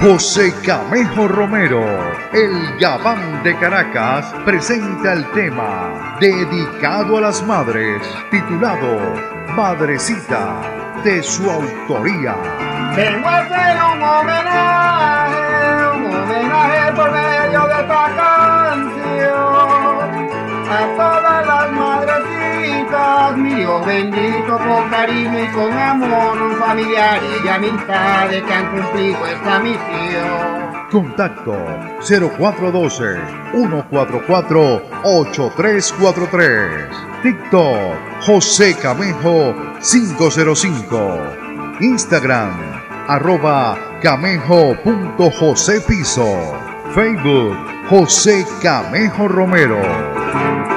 José Camejo Romero, el Gabán de Caracas, presenta el tema dedicado a las madres, titulado Madrecita, de su autoría. Vengo a hacer un homenaje por medio de esta canción a todas las madrecitas, mi Dios bendito, con cariño y con amor, familiares y amistades que han cumplido esta misión. Contacto 0412-144-8343. TikTok José Camejo 505. Instagram @camejo.josepiso. Facebook José Camejo Romero.